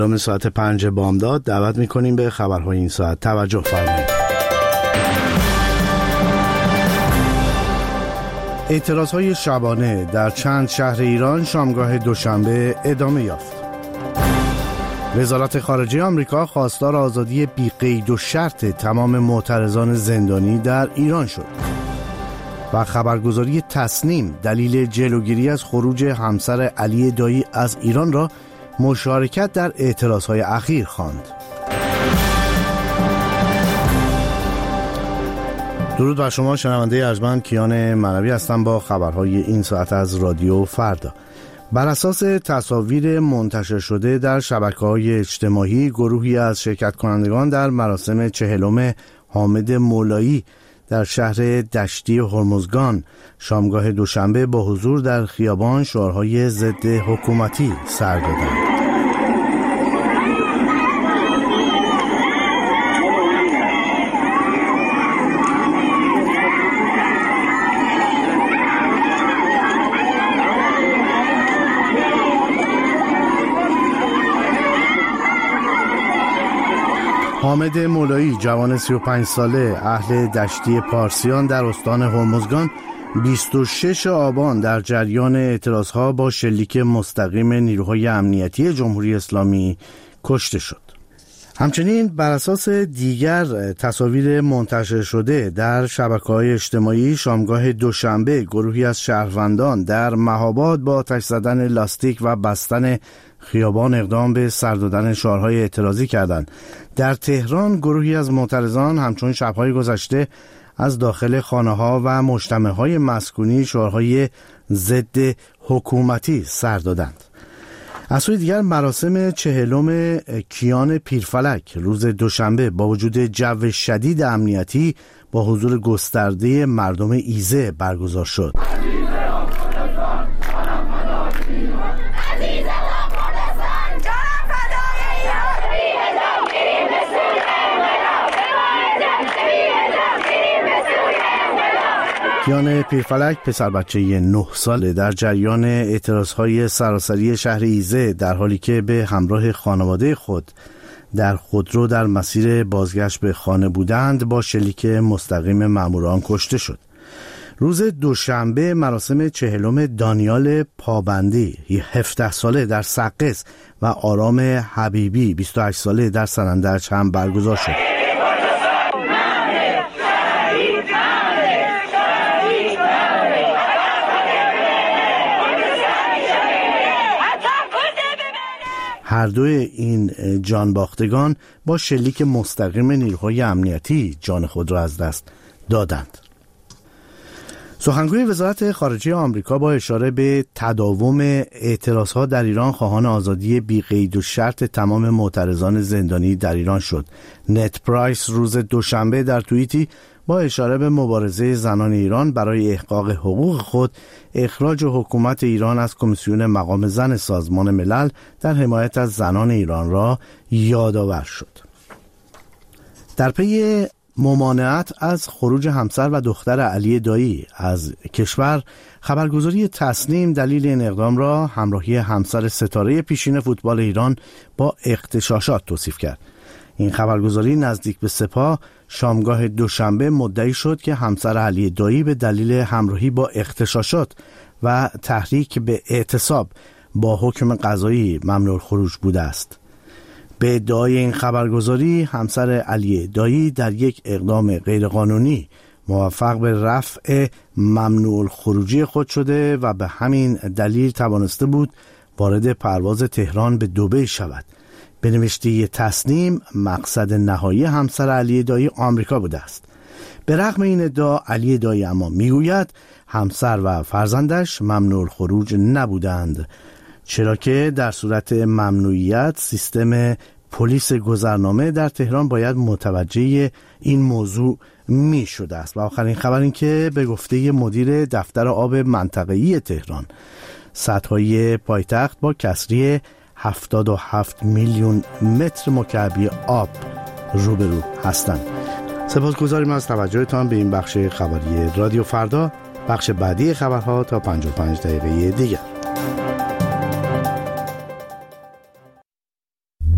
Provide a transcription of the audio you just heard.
به ساعت 5 بامداد دعوت می‌کنیم به خبرهای این ساعت توجه فرمایید. اعتراضهای شبانه در چند شهر ایران شامگاه دوشنبه ادامه یافت. وزارت خارجه آمریکا خواستار آزادی بی قید و شرط تمام معترضان زندانی در ایران شد. و خبرگزاری تصنیم دلیل جلوگیری از خروج همسر علی دایی از ایران را مشارکت در اعتراضهای اخیر خواند. درود بر شما شنونده ارجمند، کیان منوی هستم با خبرهای این ساعت از رادیو فردا. بر اساس تصاویر منتشر شده در شبکه‌های اجتماعی، گروهی از شرکت کنندگان در مراسم 40 حامد مولایی در شهر دشتی هرمزگان شامگاه دوشنبه با حضور در خیابان شعارهای ضد حکومتی سر دادند. حامد مولایی، جوان 35 ساله اهل دشتی پارسیان در استان هرمزگان، 26 آبان در جریان اعتراضها با شلیک مستقیم نیروهای امنیتی جمهوری اسلامی کشته شد. همچنین بر اساس دیگر تصاویر منتشر شده در شبکه‌های اجتماعی، شامگاه دوشنبه گروهی از شهروندان در مهاباد با آتش زدن لاستیک و بستن خیابان اقدام به سر دادن شعارهای اعتراضی کردند. در تهران گروهی از معترضان همچون شب‌های گذشته از داخل خانه‌ها و مجتمع‌های مسکونی شعارهای ضد حکومتی سر دادند. از سوی دیگر مراسم 40 کیان پیرفلک روز دوشنبه با وجود جو شدید امنیتی با حضور گسترده مردم ایزه برگزار شد. کیان پیرفلک، پسر بچه 9 ساله، در جریان اعتراضهای سراسری شهر ایزه در حالی که به همراه خانواده خود در خودرو در مسیر بازگشت به خانه بودند با شلیک مستقیم ماموران کشته شد. روز دوشنبه مراسم 40 دانیال پابندی 17 ساله در سقز و آرام حبیبی 28 ساله در سنندج هم برگزار شد. هر دوی این جانباختگان با شلیک مستقیم نیروهای امنیتی جان خود را از دست دادند. سخنگوی وزارت خارجه آمریکا با اشاره به تداوم اعتراضها در ایران خواهان آزادی بی قید و شرط تمام معترضان زندانی در ایران شد. نت پرایس روز دوشنبه در توییتی با اشاره به مبارزه زنان ایران برای احقاق حقوق خود، اخراج حکومت ایران از کمیسیون مقام زن سازمان ملل در حمایت از زنان ایران را یادآور شد. در پی ممانعت از خروج همسر و دختر علی دایی از کشور، خبرگزاری تصنیم دلیل این اقدام را همراهی همسر ستاره پیشین فوتبال ایران با اغتشاشات توصیف کرد. این خبرگزاری نزدیک به سپاه شامگاه دوشنبه مدعی شد که همسر علی دایی به دلیل همراهی با اغتشاشات و تحریک به اعتصاب با حکم قضایی ممنوع الخروج بوده است. به ادعای این خبرگزاری، همسر علی دایی در یک اقدام غیرقانونی موفق به رفع ممنوع الخروجی خود شده و به همین دلیل توانسته بود وارد پرواز تهران به دبی شود. به نوشته تصنیم، مقصد نهایی همسر علی دایی آمریکا بوده است. به رغم این ادعا، علی دایی اما میگوید همسر و فرزندش ممنوع الخروج نبودند، چرا که در صورت ممنوعیت سیستم پلیس گذرنامه در تهران باید متوجه این موضوع می شده است. و آخرین خبر این که به گفته مدیر دفتر آب منطقه‌ای تهران، سطح‌های پایتخت با کسری 77 میلیون متر مکعبی آب روبرو هستند. سپاسگزاریم از توجهتان به این بخش خبری رادیو فردا. بخش بعدی خبرها تا 55 دقیقه دیگر.